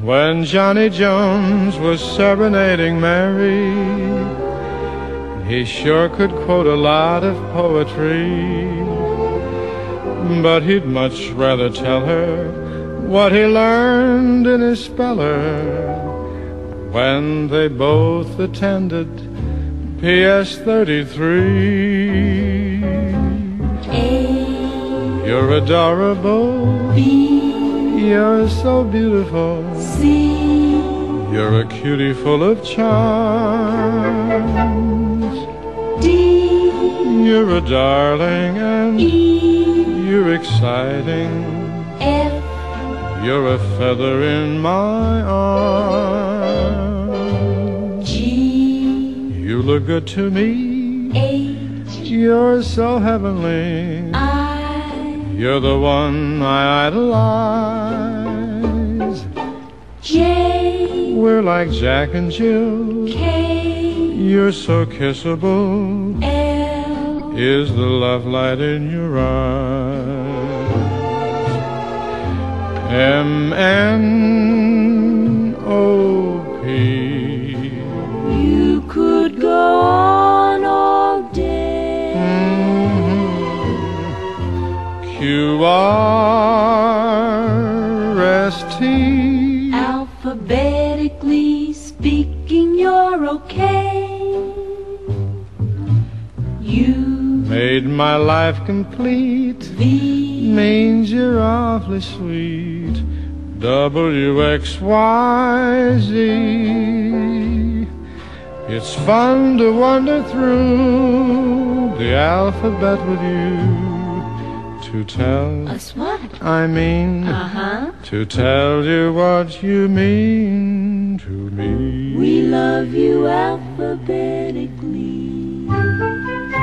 When Johnny Jones was serenading Mary, he sure could quote a lot of poetry, but he'd much rather tell her what he learned in his speller when they both attended PS 33. A. You're adorable. B. You're so beautiful. C. You're a cutie full of charms. D. You're a darling and E. you're exciting. F. You're a feather in my arm. G. You look good to me. H. You're so heavenly. I. You're the one I idolize. J. We're like Jack and Jill. K. You're so kissable. L. Is the love light in your eyes. M-N-O-P. You could go on all day. Q-R-S-T. Alphabetically speaking, you're okay. You. Made my life complete. V. Means you're awfully sweet. W-X-Y-Z. It's fun to wander through the alphabet with you. To tell, Us what? I mean, to tell you what you mean to me. We love you alphabetically.